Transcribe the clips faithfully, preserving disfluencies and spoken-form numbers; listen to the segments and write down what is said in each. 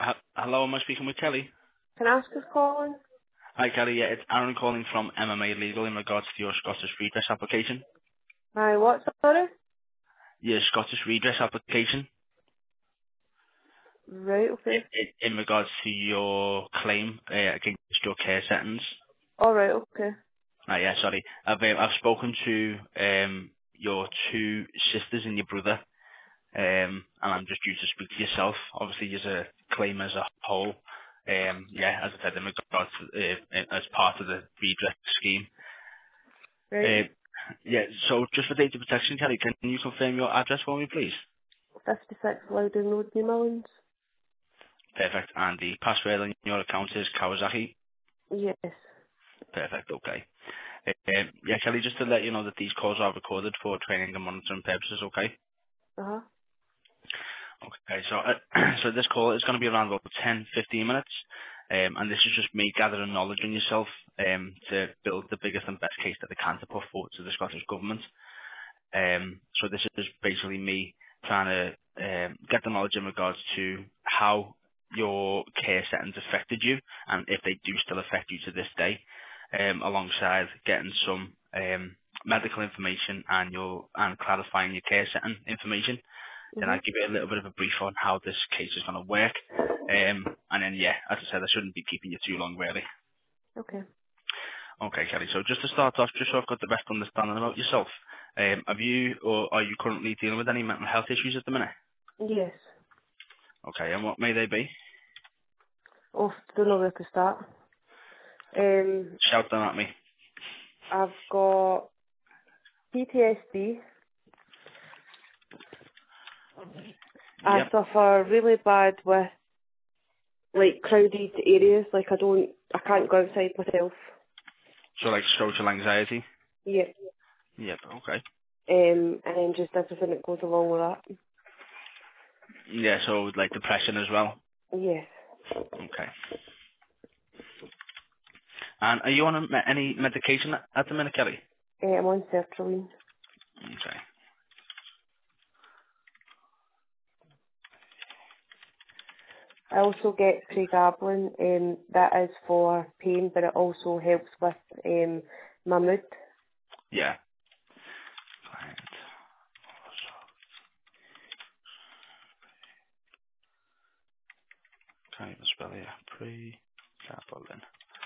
Uh, hello, am I speaking with Kelly? Can I ask who's calling? Hi, Kelly. Yeah, it's Aaron calling from M M A Legal in regards to your Scottish redress application. Hi, what's sorry? Your Scottish redress application Right, i- okay. i- in regards to your claim uh, against your care settings. Alright, okay. Ah, yeah, sorry. I've um, I've spoken to um your two sisters and your brother, um, and I'm just due to speak to yourself. Obviously, as a claim as a whole. Um, yeah, as I said, in regards to, uh, as part of the redress scheme. Right. Uh, yeah, so just for data protection, Kelly, can you confirm your address for me, please? fifty-six Loudon Road, New Millings? Perfect. And the password on your account is Kawasaki? Yes. Perfect, okay. Uh, yeah, Kelly, just to let you know that these calls are recorded for training and monitoring purposes, okay? Uh-huh. Okay, so uh, so this call is going to be around about ten, fifteen minutes, um, and this is just me gathering knowledge on yourself um, to build the biggest and best case that I can to put forward to the Scottish Government. Um, so this is basically me trying to um, get the knowledge in regards to how your care settings affected you and if they do still affect you to this day, um, alongside getting some um, medical information and your and clarifying your care setting information. Then I'll Mhm. give you a little bit of a brief on how this case is going to work. Um, and then, yeah, as I said, I shouldn't be keeping you too long, really. Okay. Okay, Kelly. So just to start off, just so I've got the best understanding about yourself, um, have you or are you currently dealing with any mental health issues at the minute? Yes. Okay, and what may they be? Oh, don't know where to start. Um, Shout them at me. I've got P T S D. I Yep. suffer really bad with, like, crowded areas. Like, I don't, I can't go outside myself. So like social anxiety? Yep. Yep, okay. Um, and then just everything that goes along with that. Yeah, so like depression as well? Yes. Okay. And are you on a, me- any medication at at the minute, Kelly? Uh, I'm on sertraline. Okay. I also get pregabalin, um, that is for pain, but it also helps with um, my mood. Yeah. Right. Can't even spell it. Pre-Capelin.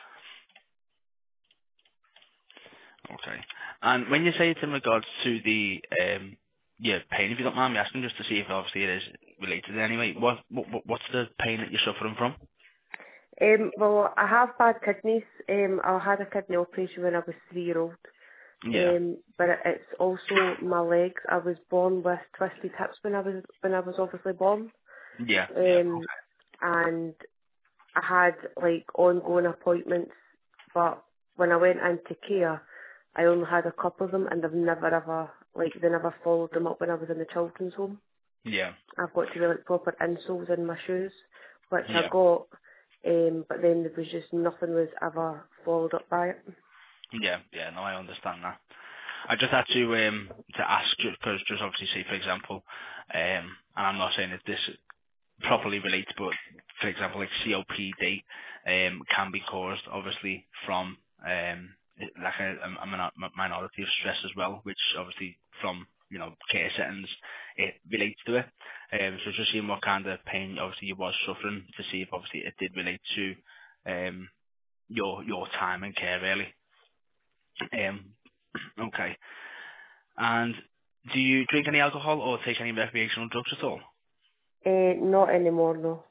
Okay. And when you say it's in regards to the um, yeah pain, if you don't mind me asking, just to see if obviously it is related anyway, what, what what- what's the pain that you're suffering from? Um, well, I have bad kidneys. Um, I had a kidney operation when I was three year old. Yeah. Um, but it- it's also my legs. I was born with twisted hips when I was when I was obviously born. Yeah. Yeah. Um, and I had like ongoing appointments, but when I went into care, I only had a couple of them, and they've never ever like they never followed them up when I was in the children's home. Yeah. I've got to wear like proper insoles in my shoes, which I Yeah. got, um, but then there was just nothing was ever followed up by it. Yeah. Yeah. No, I understand that. I just had to um to ask just because just obviously say for example, um, and I'm not saying that this properly relates, but for example, like C O P D um, can be caused obviously from um, like a, a min- minority of stress as well, which obviously from you know care settings it relates to it. Um, so just seeing what kind of pain obviously you was suffering to see if obviously it did relate to um, your your time in care really. Um, okay. And do you drink any alcohol or take any recreational drugs at all? Uh, not anymore, no.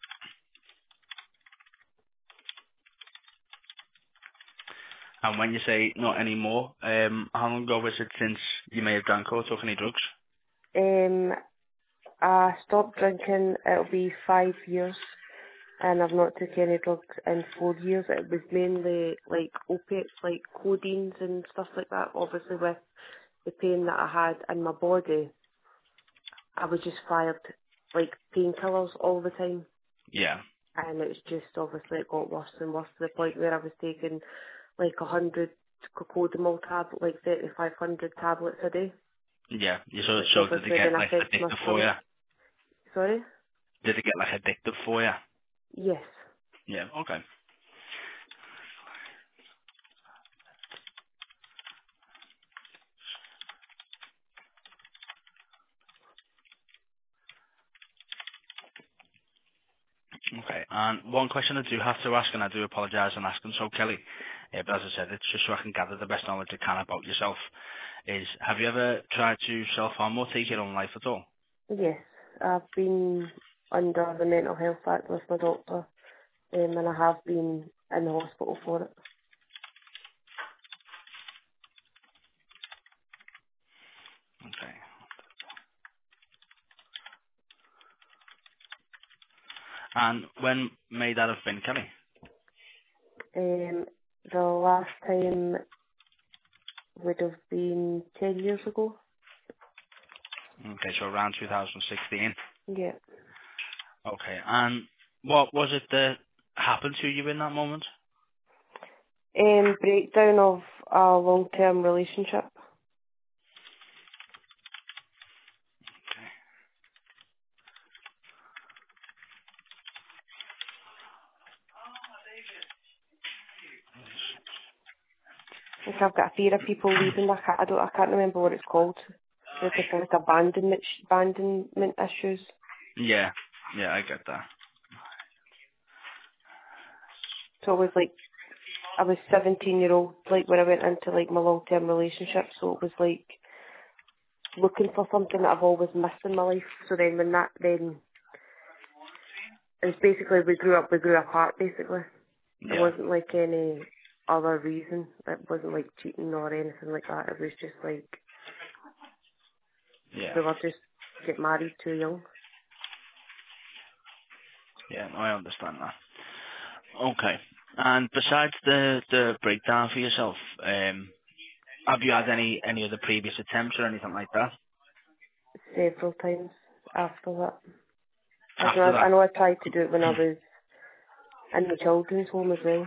And when you say not anymore, um, how long ago was it since you may have drank or took any drugs? Um, I stopped drinking. It'll be five years, and I've not took any drugs in four years. It was mainly like opiates, like codeines and stuff like that. Obviously, with the pain that I had in my body, I was just fired like painkillers all the time. Yeah, And it's just obviously it got worse and worse to the point where I was taking like a hundred cocodamol tablet, like thirty five hundred tablets a day, yeah. You so which so did it obviously get then like affects my addictive for you? stomach. Sorry. Did it get like addictive for you? Yes. Yeah, okay. Okay, and one question I do have to ask, and I do apologise on asking so, Kelly, uh, but as I said, it's just so I can gather the best knowledge I can about yourself, is have you ever tried to self-harm or take your own life at all? Yes. I've been under the Mental Health Act with my doctor, um, and I have been in the hospital for it. Okay. And when may that have been, Kelly? Um, the last time would have been ten years ago. Okay, so around two thousand sixteen. Yeah. Okay, and what was it that happened to you in that moment? Um, breakdown of a long-term relationship. Like I've got a fear of people leaving. I can't, I don't, I can't remember what it's called. It's like, like abandonment, abandonment issues. Yeah, yeah, I get that. So it was like, I was seventeen year old, like when I went into like my long-term relationship. So it was like looking for something that I've always missed in my life. So then when that, then it was basically we grew up, we grew apart basically. It Yeah, wasn't like any other reason. It wasn't like cheating or anything like that. It was just like yeah, we were just get married too young. yeah, no, I understand that. Okay, and besides the, the breakdown for yourself, um, have you had any, any other previous attempts or anything like that? Several times after that. Like, After I, I that? know I tried to do it when I was in the children's home as well.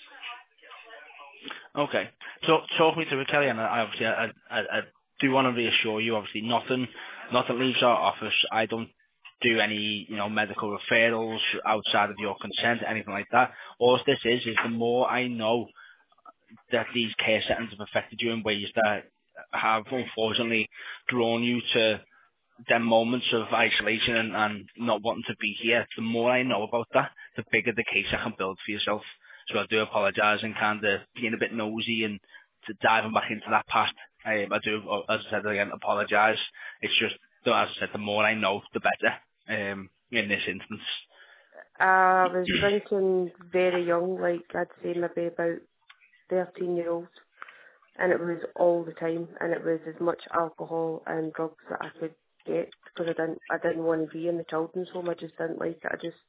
Okay. So talk me through it, Kelly, and I obviously I, I, I do want to reassure you. Obviously, nothing nothing leaves our office. I don't do any you know medical referrals outside of your consent, anything like that. All this is is the more I know that these care settings have affected you in ways that have unfortunately drawn you to them moments of isolation and, and not wanting to be here, the more I know about that, the bigger the case I can build for yourself. So I do apologise and kind of being a bit nosy and to diving back into that past. I, I do, as I said again, apologise. It's just, though, as I said, the more I know, the better um, in this instance. I was drinking very young, like I'd say maybe about thirteen year old. And it was all the time, and it was as much alcohol and drugs that I could get because I didn't, I didn't want to be in the children's home. I just didn't like it. I just,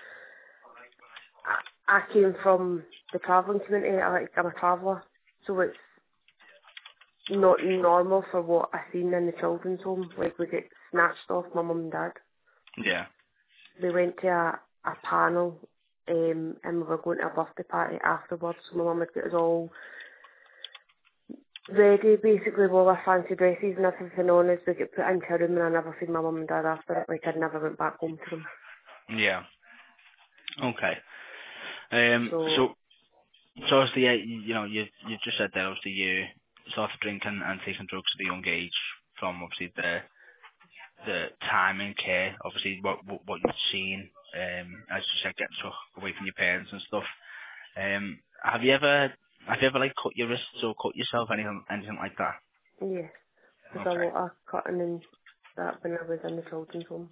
I, I came from the travelling community. I like, I'm a traveller, so it's not normal for what I seen in the children's home. Like we get snatched off my mum and dad. Yeah, We went to a, a panel, um, and we were going to a birthday party afterwards. So my mum had got us all ready, basically, with all our fancy dresses and everything on us. We get put into a room, and I never seen my mum and dad after it. Like I never went back home to them. yeah, okay. Um, So so, so obviously, uh, you you know, you you just said that obviously you started drinking and taking drugs at a young age from obviously the the time and care, obviously what what, what you've seen, um, as you said, getting took away from your parents and stuff. Um, have you ever have you ever like cut your wrists or cut yourself, anything anything like that? yes, there's a Okay. lot of cutting and that when I was in the children's home.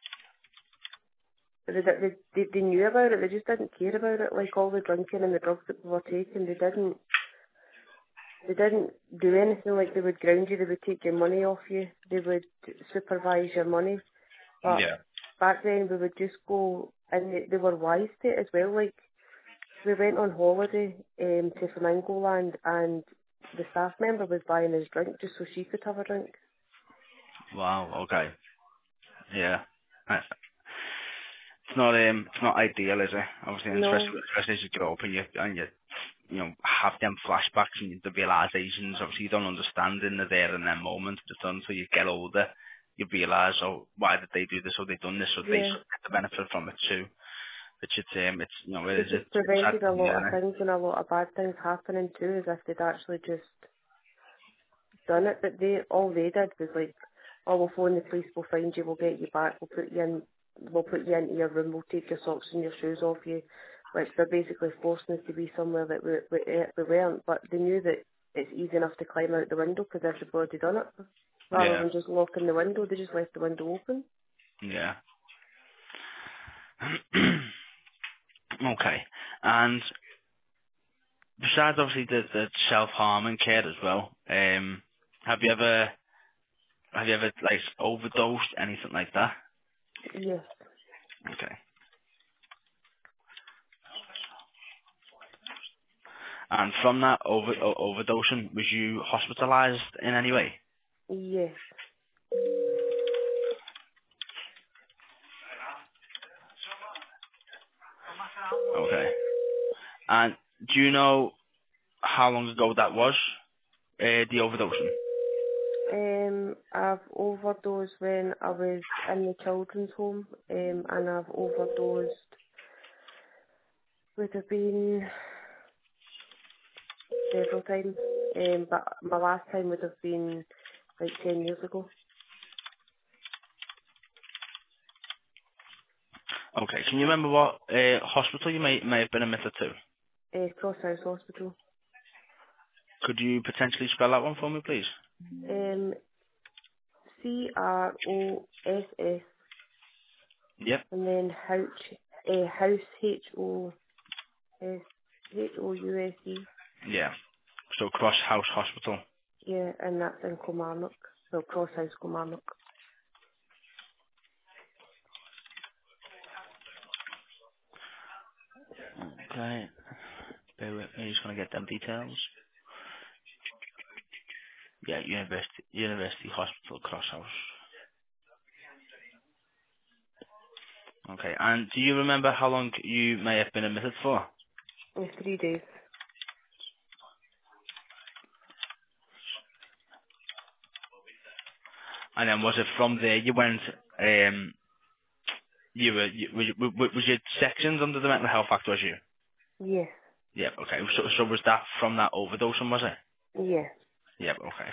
But they, they, they, they knew about it, they just didn't care about it. Like all the drinking and the drugs that we were taking, they didn't, they didn't do anything. Like they would ground you, they would take your money off you, they would supervise your money. But Yeah. back then we would just go, and they, they were wise to it as well. Like we went on holiday um, to Flamingo Land, and the staff member was buying us drink just so she could have a drink. Wow. Okay. Yeah. Uh, It's not um it's not ideal, is it? Obviously, and No, especially especially as you grow up and you and you you know have them flashbacks and the realizations. Obviously, you don't understand in the there and then moment. Just until you get older, you realise, oh, why did they do this or they done this or they yeah, should get the benefit from it too. Which it's um, it's you know, it Which is has it's, it's sad prevented a to lot hear, of innit? things and a lot of bad things happening too, as if they'd actually just done it. But they all they did was like, oh, we'll phone the police, we'll find you, we'll get you back, we'll put you in, we'll put you into your room, we'll take your socks and your shoes off you. Like they're basically forcing us to be somewhere that we we, eh, we weren't. But they knew that it's easy enough to climb out the window because everybody done it. Rather Yeah, than just locking the window, they just left the window open. yeah. Okay, and besides obviously the, the self harming care as well, um, have you ever have you ever like overdosed anything like that? Yes, Okay. And from that over o- overdosing, was you hospitalised in any way? yes. Okay. And do you know how long ago that was? Uh, the overdosing. Um, I've overdosed when I was in the children's home, um, and I've overdosed would have been several times. Um, but my last time would have been like ten years ago. Okay. Can you remember what uh, hospital you may may have been admitted to? Uh, Cross House Hospital. Could you potentially spell that one for me, please? Um, C R O S S Yep. and then House, uh, House H O S H O U S E. Yeah. So Cross House Hospital. Yeah, and that's in Kilmarnock. So Cross House Kilmarnock. Okay. Bear with me. Just gonna get them details. Yeah, University University Hospital Cross House. Okay. And do you remember how long you may have been admitted for? In three days. And then was it from there you went? Um, you were you, was, you- was your sections under the Mental Health Act? Was you? Yes. Yep. Okay. So so was that from that overdosing? Was it? Yes. Yep. Okay.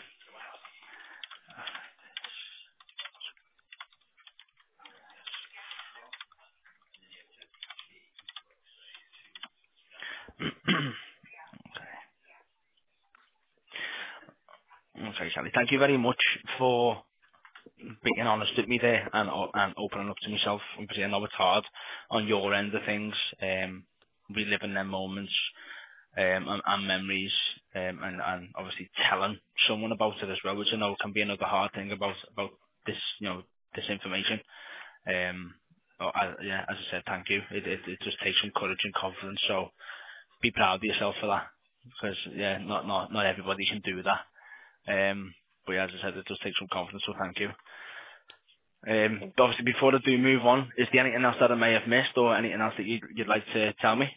Okay, Sally. Thank you very much for being honest with me there and o- and opening up to myself. Obviously, I know it's hard on your end of things, um, reliving them moments um, and, and memories, um, and, and obviously telling someone about it as well, which I know can be another hard thing about about this, you know, this information. Um, but I, yeah, as I said, thank you. It, it it just takes some courage and confidence. So be proud of yourself for that, because yeah, not not not everybody can do that. Um, but yeah, as I said, it does take some confidence. So thank you. Um, but obviously, before I do move on, is there anything else that I may have missed, or anything else that you'd, you'd like to tell me?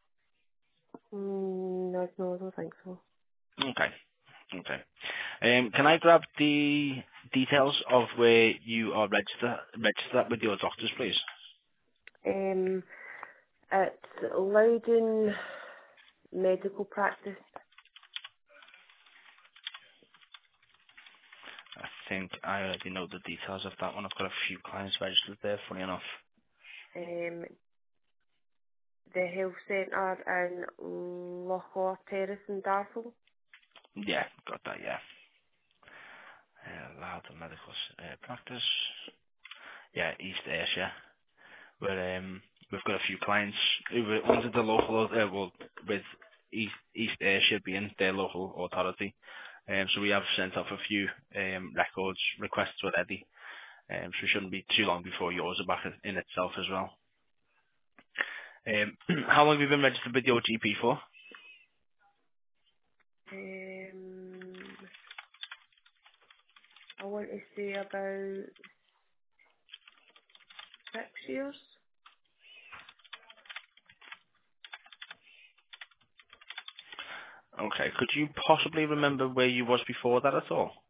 Mm, no, no, I don't think so. Okay. Okay. Um, can I grab the details of where you are registered registered with your doctors, please? Um, it's Loudon Medical Practice. I think I already know the details of that one. I've got a few clients registered there, funny enough. Um, the health centre in Lochaw Terrace in Darfel. Yeah, got that, yeah. Uh, Loudon Medical uh, Practice. Yeah, East Ayrshire. Where um, we've got a few clients who were under the local, uh, well, with East, East Ayrshire being their local authority. Um, so we have sent off a few um, records requests already. Um, so it shouldn't be too long before yours are back in in itself as well. Um, how long have you been registered with your G P for? Um, I want to say about six years. Okay, could you possibly remember where you was before that at all?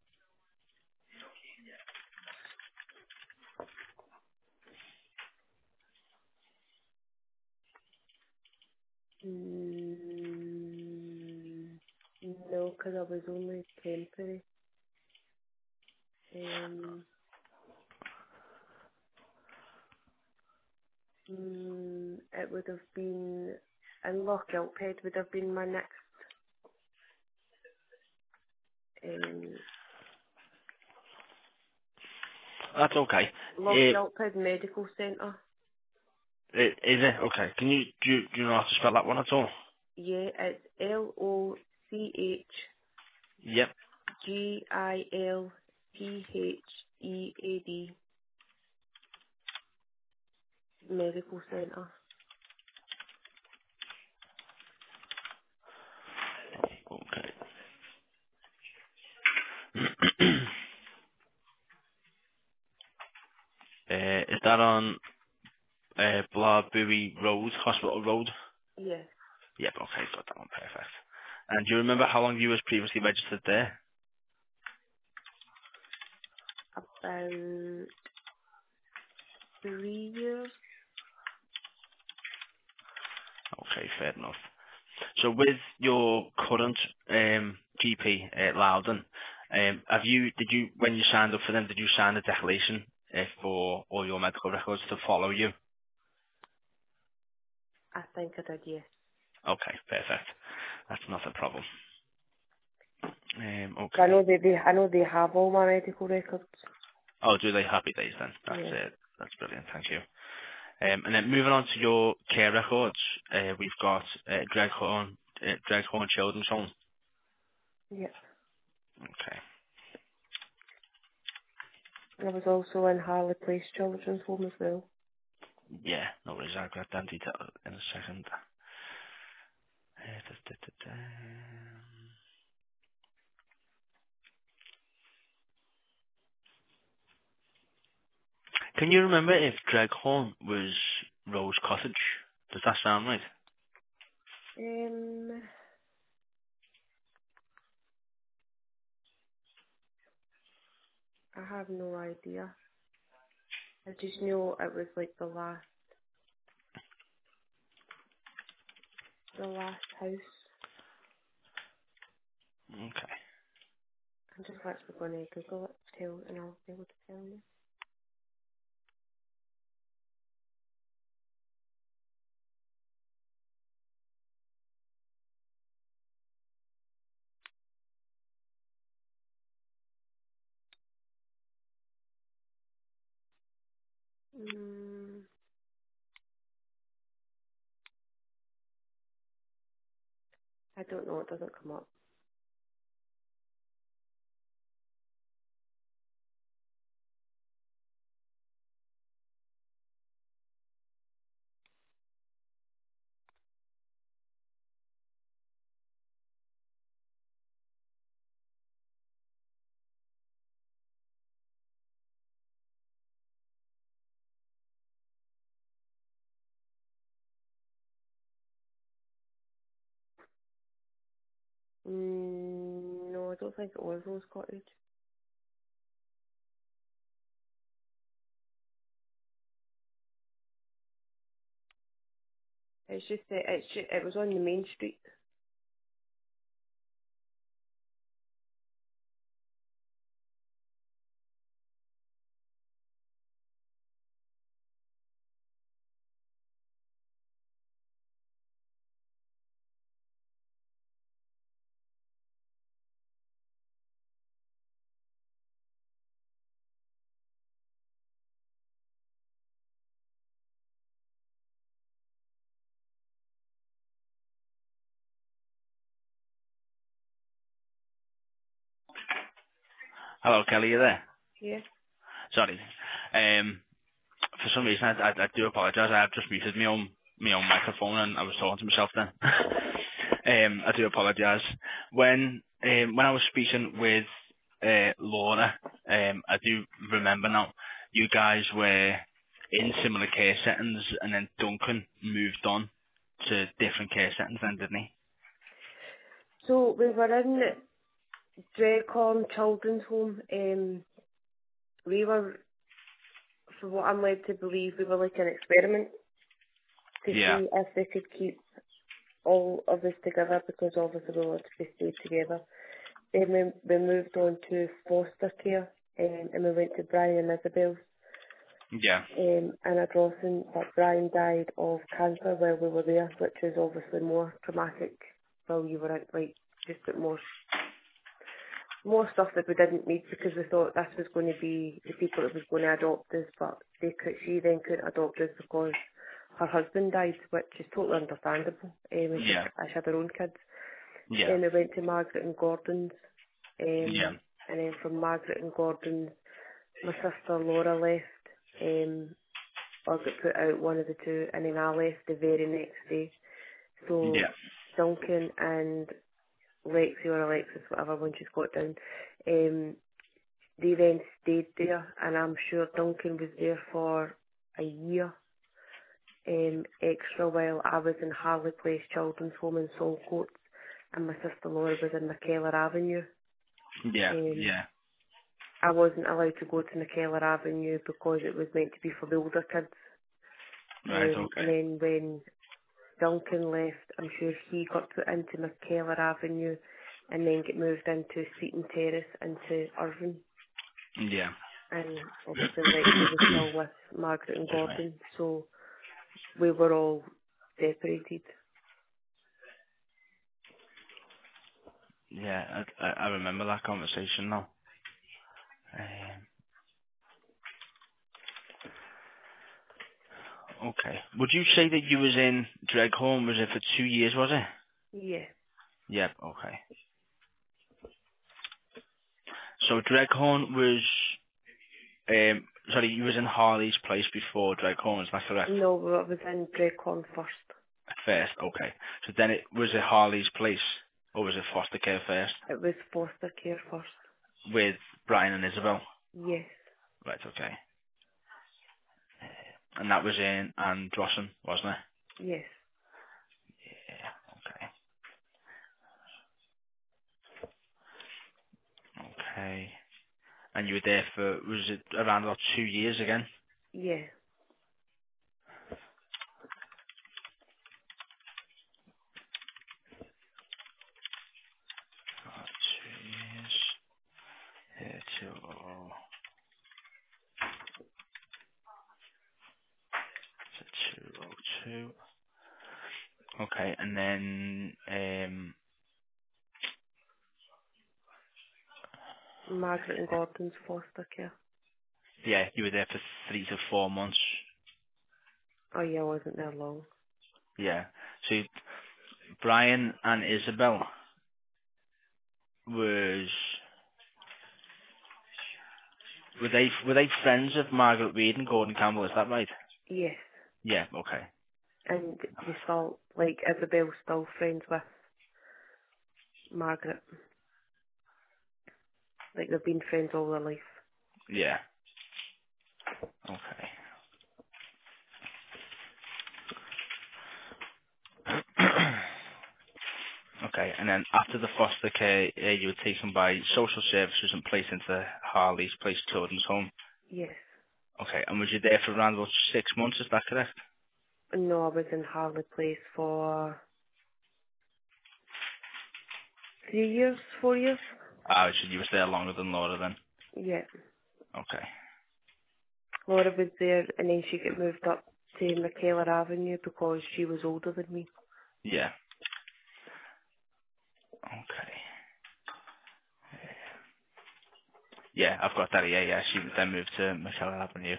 Mm, no, because I was only temporary. Um, mm, it would have been in Lochgilphead would have been my next um, That's okay. Uh, Lochgilphead Medical Centre. is it? Okay. Can you, do you, do you know how to spell that one at all? Yeah, it's L O C H Yep. G I L P H E A D Medical Centre. Okay. uh, is that on uh, Blairbury Road, Hospital Road? Yes, Yep, okay, got that one, perfect. And do you remember how long you was previously registered there? about three years. Okay, fair enough. So with your current um, G P at Loudon, um, have you, did you, when you signed up for them, did you sign a declaration uh, for all your medical records to follow you? I think I did, yes. Okay, perfect. That's not a problem. Um, I okay. know they, they I know they have all my medical records. Oh, do they? Happy days then. That's Yeah. it. That's brilliant. Thank you. Um, and then moving on to your care records, uh, we've got uh, Dreghorn, uh, Dreghorn Children's Home. Yep. Okay. I was also in Harley Place Children's Home as well. Yeah, no worries. I'll grab that detail in a second. Uh, da, da, da, da. Can you remember if Dreghorn was Rose Cottage? Does that sound right? Um, I have no idea. I just know it was like the last, the last house. Okay. I'm just actually going to Google it, tell, and I'll be able to tell you. Mm, I don't know. It doesn't come up. Mm, no, I don't think it was Rose Cottage. It's just that it's just, it was on the main street. Hello, Kelly, you there? Yeah. Sorry. Um, for some reason, I, I, I do apologise. I have just muted my own my own microphone, and I was talking to myself then. um, I do apologise. When um, when I was speaking with uh, Laura, um, I do remember now. You guys were in similar care settings, and then Duncan moved on to different care settings, then didn't he? So we were in Dreghorn Children's Home. Um, we were, for what I'm led to believe, we were like an experiment to Yeah. see if they could keep all of us together because obviously we wanted to stay together. Then we, we moved on to foster care, um, and we went to Brian and Isabel Yeah. um, in a Dawson, but Brian died of cancer while we were there, which is obviously more traumatic while you were out, like, just put more more stuff that we didn't need because we thought this was going to be the people that was going to adopt us, but they could, she then couldn't adopt us because her husband died, which is totally understandable. Um, and she, Yeah. she had her own kids. Yeah. Then we went to Margaret and Gordon's, Yeah. um, and then from Margaret and Gordon's, my sister Laura left, um, or got put out, one of the two, and then I left the very next day. So Yeah. Duncan and Lexi or Alexis, whatever one she's got down, um, they then stayed there, and I'm sure Duncan was there for a year um, extra while I was in Harley Place Children's Home in Saltcoats, and my sister Laura was in McKellar Avenue. Yeah. Um, Yeah. I wasn't allowed to go to McKellar Avenue because it was meant to be for the older kids. Right. Um, and Okay. then when Duncan left, I'm sure he got put into McKellar Avenue and then get moved into Seaton Terrace into Irvine. Yeah. And obviously Lexi was still with Margaret and Excuse me. Gordon, so we were all separated. Yeah. I, I I remember that conversation now. Um, okay. Would you say that you was in Dreghorn? Was it for two years? Was it? Yeah, Yep. Okay. So Dreghorn was. Um, sorry, you was in Harley's place before Dreghorn. Is that correct? no, I was in Dreghorn first. First. Okay. So then it was it Harley's place, or was it foster care first It was foster care first. with Brian and Isabel? Yes, Right. Okay. And that was in Androssan, wasn't it? yes, Yeah. Okay. Okay. And you were there for, was it around about two years again? yeah. Uh, two years. Yeah, two oh, so two oh two. Okay, and then, um, Margaret and Gordon's foster care. yeah, you were there for three to four months. Oh yeah, I wasn't there long. Yeah. So Brian and Isabel was, were they, were they friends of Margaret Reed and Gordon Campbell, is that right? Yes, Yeah, okay. and they still, like, Isabel's still friends with Margaret. Like, they've been friends all their life. Yeah. Okay. Okay, and then after the foster care, uh, you were taken by social services and placed into Harley's Place Children's Home. Yes. Okay, and was you there for around about six months, is that correct? No, I was in Harley Place for three years, four years. Ah, so you were there longer than Laura then? Yeah. Okay. Laura was there and then she got moved up to McKellar Avenue because she was older than me. Yeah. Okay. Yeah, I've got that, yeah, yeah. She then moved to McKellar Avenue.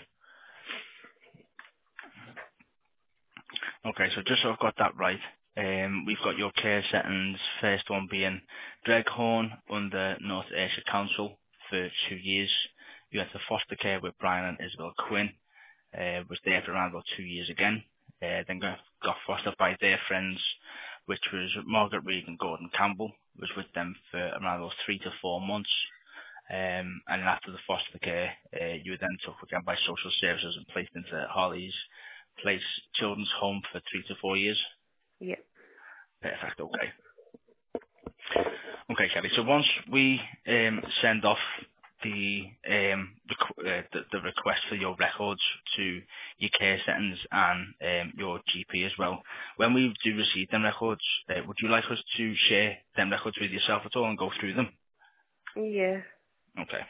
Okay, so just so I've got that right, um, we've got your care settings, first one being Dreghorn under North Ayrshire Council for two years. You went to foster care with Brian and Isabel Quinn, uh, was there for around about two years again, uh, then got, got fostered by their friends, which was Margaret Reed and Gordon Campbell, was with them for around about three to four months. Um, and after the foster care, uh, you were then took again by social services and placed into Harley's Place Children's Home for three to four years. Yeah. Perfect, okay. Okay, Kelly, so once we um, send off the um requ- uh, the, the request for your records to your care settings and um, your G P as well. When we do receive them records, uh, would you like us to share them records with yourself at all and go through them? Yeah. Okay.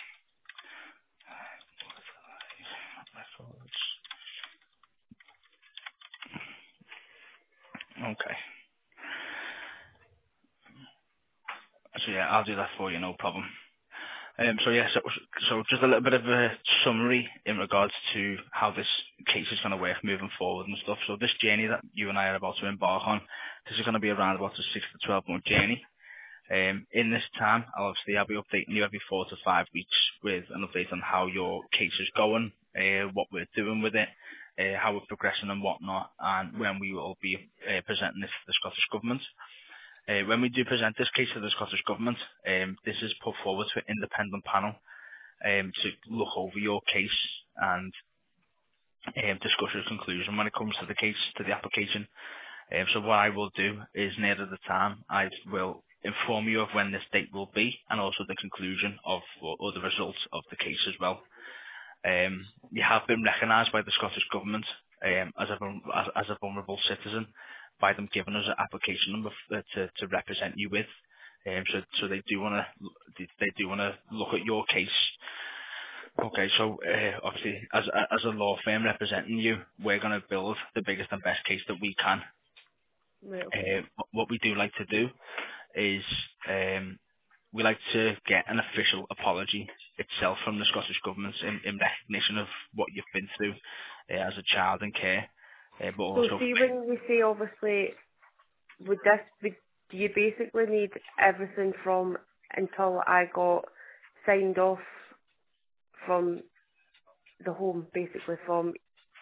Records. Okay. So yeah, I'll do that for you, no problem. Um, so yeah, so, so just a little bit of a summary in regards to how this case is going to work moving forward and stuff. So this journey that you and I are about to embark on, this is going to be around about a six to twelve month journey. Um, in this time, I'll obviously I'll be updating you every four to five weeks with an update on how your case is going, uh, what we're doing with it, uh, how we're progressing and whatnot, and when we will be uh, presenting this to the Scottish Government. Uh, when we do present this case to the Scottish Government, um, this is put forward to an independent panel um, to look over your case and um, discuss your conclusion when it comes to the case, to the application. Um, so what I will do is near to the time, I will inform you of when this date will be and also the conclusion of or, or the results of the case as well. Um, you have been recognised by the Scottish Government um, as, a, vul- as, as a vulnerable citizen by them giving us an application number f- to, to represent you with. Um, so, so they do want to they do want to look at your case. Okay, so uh, obviously, as a, as a law firm representing you, we're going to build the biggest and best case that we can. Right, okay. Uh, what what we do like to do is um, we like to get an official apology itself from the Scottish Government in, in recognition of what you've been through uh, as a child in care, uh, but So also see when you say obviously, would this, would, do you basically need everything from until I got signed off from the home, basically from,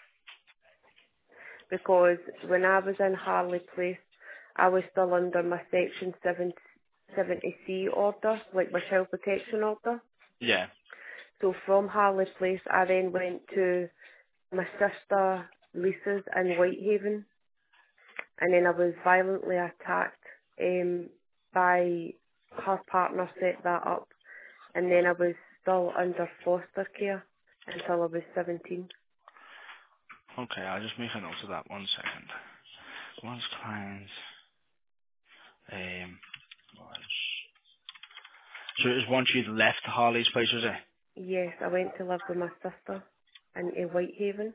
because when I was in Harley Place, I was still under my section seven seventy C order, like my child protection order. yeah, So from Harley Place, I then went to my sister Lisa's in Whitehaven, and then I was violently attacked um, by her partner, set that up, and then I was still under foster care until I was seventeen. okay, I'll just make a note of that one second. Once clients um, was so it was once you'd left Harley's place, was it? Yes, I went to live with my sister in uh, Whitehaven.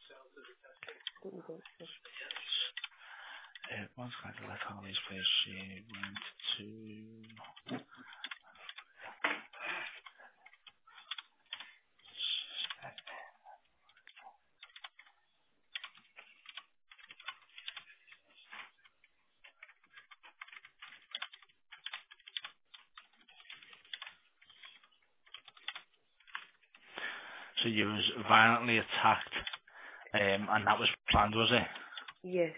Uh, once clients left Harley's place, she went to. So you was violently attacked, um, and that was planned, was it? Yes.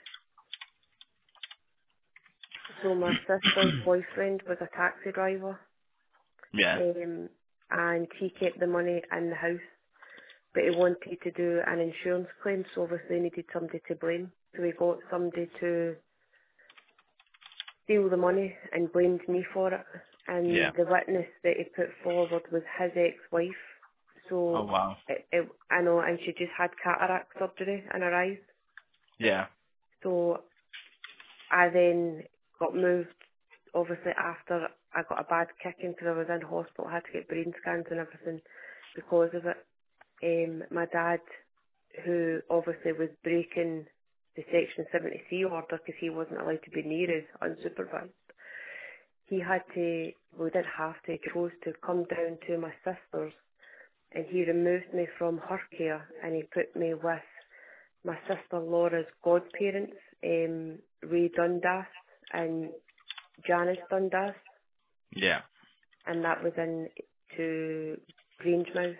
So my sister's boyfriend was a taxi driver, Yeah, um, and he kept the money in the house, but he wanted to do an insurance claim, so obviously he needed somebody to blame. So he got somebody to steal the money and blamed me for it. yeah. And the witness that he put forward was his ex-wife. Oh So wow. it, it, I know, and she just had cataract surgery in her eyes. Yeah, So I then got moved, obviously after I got a bad kicking because I was in hospital. I had to get brain scans and everything because of it. Um, my dad, who obviously was breaking the Section seventy C order because he wasn't allowed to be near us unsupervised, he had to, well, he didn't have to, he chose to come down to my sister's, and he removed me from her care and he put me with my sister Laura's godparents, um, Ray Dundas and Janice Dundas, yeah, and that was in to Grangemouth,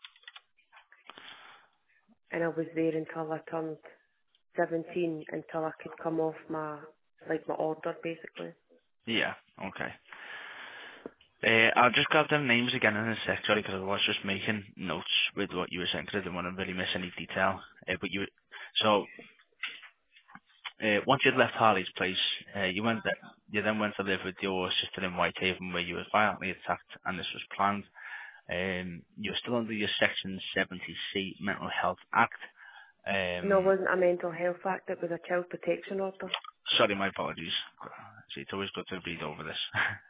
and I was there until I turned seventeen, until I could come off my, like my order basically. yeah. Okay. Uh, I'll just grab them names again in a sec, sorry, because I was just making notes with what you were saying, because I didn't want to really miss any detail. Uh, but you, so uh, once you'd left Harley's place, uh, you went there, you then went to live with your sister in Whitehaven, where you were violently attacked, and this was planned. Um, you're still under your Section seventy C Mental Health Act. No, it Um, wasn't a mental health act, it was a child protection order. sorry, my apologies. See, it's always good to read over this.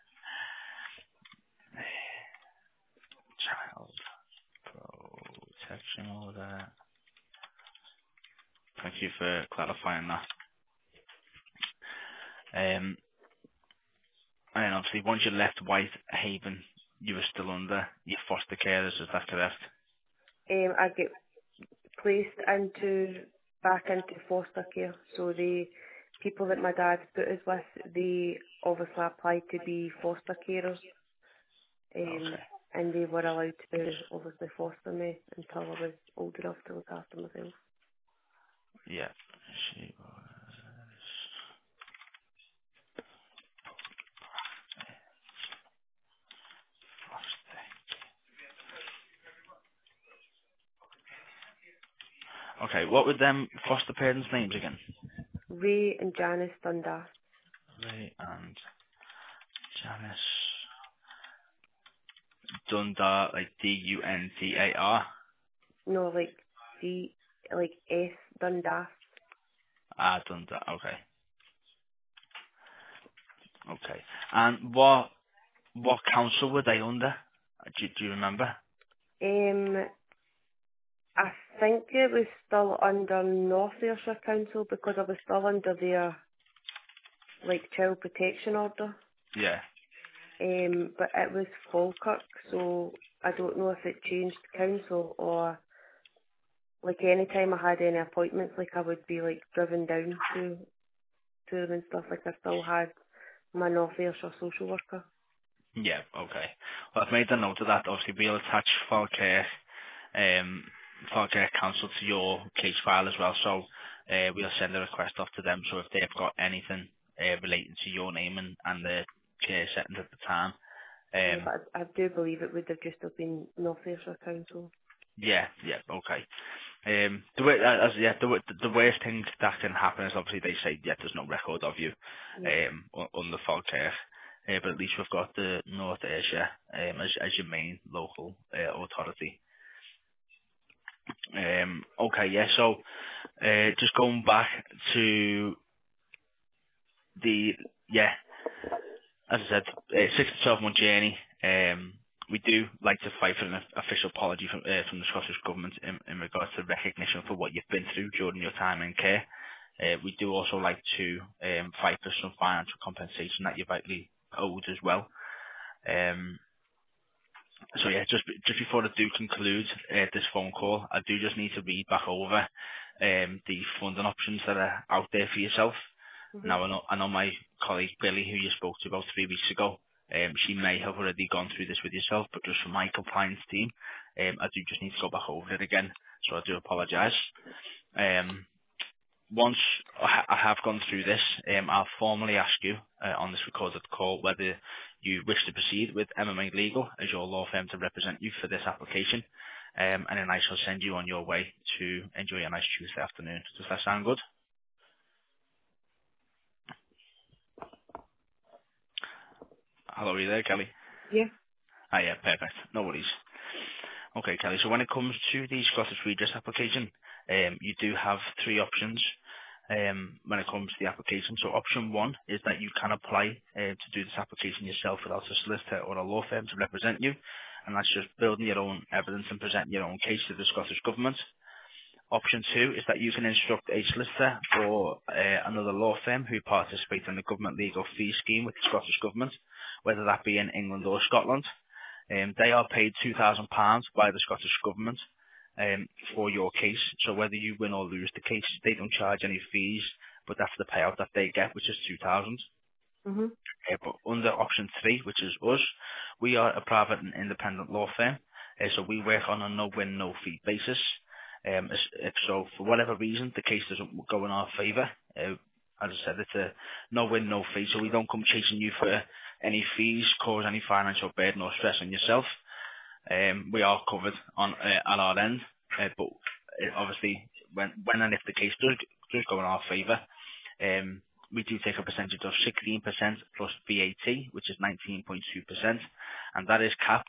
Child protection order. Thank you for clarifying that. Um, and obviously, once you left Whitehaven, you were still under your foster carers. Is that correct? Um, I get placed into, back into foster care, so the people that my dad put us with, they obviously applied to be foster carers, um, Okay. and they were allowed to obviously foster me until I was old enough to look after myself. Yeah. She was foster. Okay. What were them foster parents' names again? Ray and Janice Dundas. Ray and Janice Dundar, like D U N D A R. No, like D, like S Dundas. Ah, Dundar. Okay. Okay. And what what council were they under? Do, do you remember? Um, I think it was still under North Ayrshire Council because I was still under their like child protection order. Yeah. Um, but it was Falkirk, so I don't know if it changed council or like any time I had any appointments, like I would be like driven down to to them and stuff. Like I still had my North Ayrshire social worker. Yeah. Okay. Well, I've made a note of that. Obviously, we'll attach Falkirk, um, Falkirk Council to your case file as well. So uh, we'll send a request off to them. So if they've got anything uh, relating to your name and, and the care settings at the time, Yeah, um, but I, I do believe it would have just have been North Ayrshire Council. yeah, yeah, okay. Um, the way, as yeah, the, wo- the worst thing that can happen is obviously they say yeah, there's no record of you Yeah. um, on, on the Falkirk, uh, but at least we've got the North Ayrshire um, as, as your main local uh, authority. Um, okay, yeah. So uh, just going back to the yeah, as I said, uh, six to twelve month journey. Um, we do like to fight for an official apology from, uh, from the Scottish Government in, in regards to recognition for what you've been through during your time in care. Uh, we do also like to um, fight for some financial compensation that you're rightly owed as well. Um, so yeah, just just before I do conclude uh, this phone call, I do just need to read back over um, the funding options that are out there for yourself. Mhm. Now, I know, I know my colleague Billy, who you spoke to about three weeks ago, um, she may have already gone through this with yourself, but just for my compliance team, um, I do just need to go back over it again, so I do apologise. Um, once I ha- I have gone through this, um, I'll formally ask you uh, on this recorded call whether you wish to proceed with M M A Legal as your law firm to represent you for this application, um, and then I shall send you on your way to enjoy a nice Tuesday afternoon. Does that sound good? Hello, are you there, Kelly? Yeah. Ah, yeah, perfect. No worries. Okay, Kelly. So when it comes to the Scottish Redress application, um, you do have three options um, when it comes to the application. So option one is that you can apply uh, to do this application yourself without a solicitor or a law firm to represent you, and that's just building your own evidence and presenting your own case to the Scottish Government. Option two is that you can instruct a solicitor or uh, another law firm who participate in the government legal fee scheme with the Scottish Government, whether that be in England or Scotland. Um, they are paid two thousand pounds by the Scottish Government um, for your case. So whether you win or lose the case, they don't charge any fees, but that's the payout that they get, which is two thousand pounds. Mhm. Uh, but under option three, which is us, we are a private and independent law firm, uh, so we work on a no-win, no-fee basis. Um, if if so, for whatever reason, the case doesn't go in our favour, uh, as I said, it's a no-win, no-fee, so we don't come chasing you for any fees, cause any financial burden or stress on yourself. Um, we are covered on uh, on our end, uh, but uh, obviously, when when and if the case does does go in our favour, um, we do take a percentage of sixteen percent plus V A T, which is nineteen point two percent, and that is capped.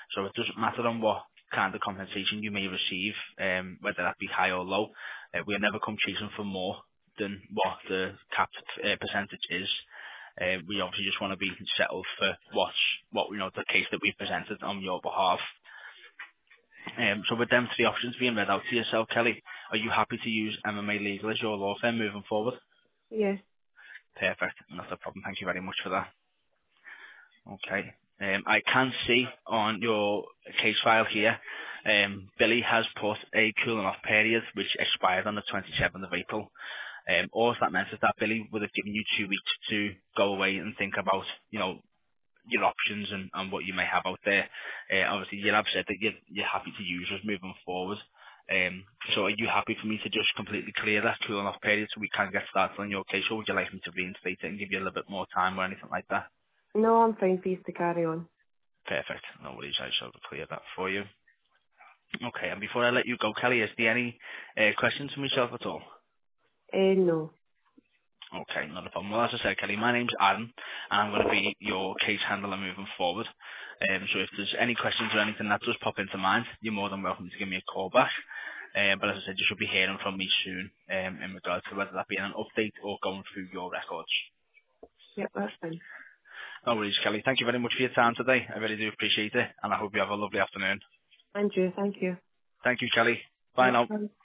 So it doesn't matter on what kind of compensation you may receive, um, whether that be high or low. Uh, we'll never come chasing for more than what the capped uh, percentage is. Uh, we obviously just want to be settled for what's, what you know, the case that we presented on your behalf. Um, so with them three options being read out to yourself, Kelly, are you happy to use M M A Legal as your law firm moving forward? Yes. Perfect. Not a problem. Thank you very much for that. Okay. Um, I can see on your case file here, um, Billy has put a cooling off period which expired on the twenty-seventh of April. Um, all that meant is that Billy would have given you two weeks to go away and think about, you know, your options and, and what you may have out there. Uh, obviously, you have said that you're, you're happy to use us moving forward. Um, so are you happy for me to just completely clear that cooling off period so we can get started on your case, or would you like me to reinstate it and give you a little bit more time or anything like that? No, I'm fine for you to carry on. Perfect. No worries. I shall clear that for you. Okay. And before I let you go, Kelly, is there any uh, questions for myself at all? Uh, no. Okay, not a problem. Well, as I said, Kelly, my name's Adam, and I'm going to be your case handler moving forward. Um, so if there's any questions or anything that does pop into mind, you're more than welcome to give me a call back. Um, but as I said, you should be hearing from me soon um, in regards to whether that be an update or going through your records. Yep, that's fine. No worries, Kelly. Thank you very much for your time today. I really do appreciate it, and I hope you have a lovely afternoon. And you, thank you. Thank you, Kelly. Bye Right, now. bye.